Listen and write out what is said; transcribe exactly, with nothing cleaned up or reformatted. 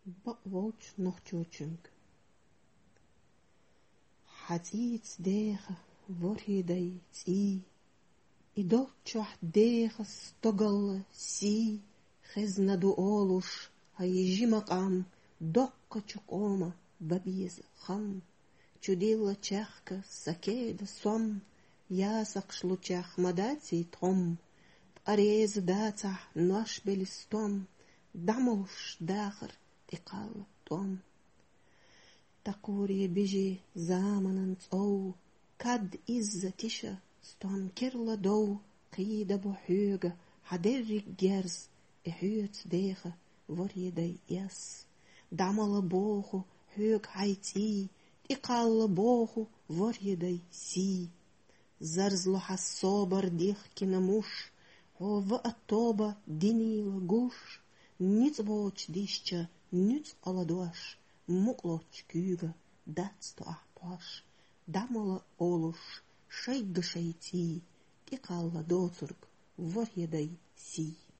Ba'woch noch tjochunk. Hatiets dege, vorhidai zi. Idotchach dege stogal si. Geznadu olush, hayijimakam. Dokka chukoma, babiz kham. Chudilla chachka, sakeda som. Yasak shluchach madati tom. Arez datah nashbelistom. Damosh dacher, tikal tom. Takuri biji zamanant o. Kad izza tisha, stom kirla do. Qida buhuga, haderrik gerz. Ihuts dege, vorjedai yes. Damala bohu, hug haiti. Tikal bohu, vorjedai si. Zarzlo hassobar dich kinamush. Hova atoba dinila gush. Nits woch discha, nits aladosh. Mukloch kuga, dats to ahtosh. Damala olush, shaig shaiti. Tikal doturg, vorjedai si.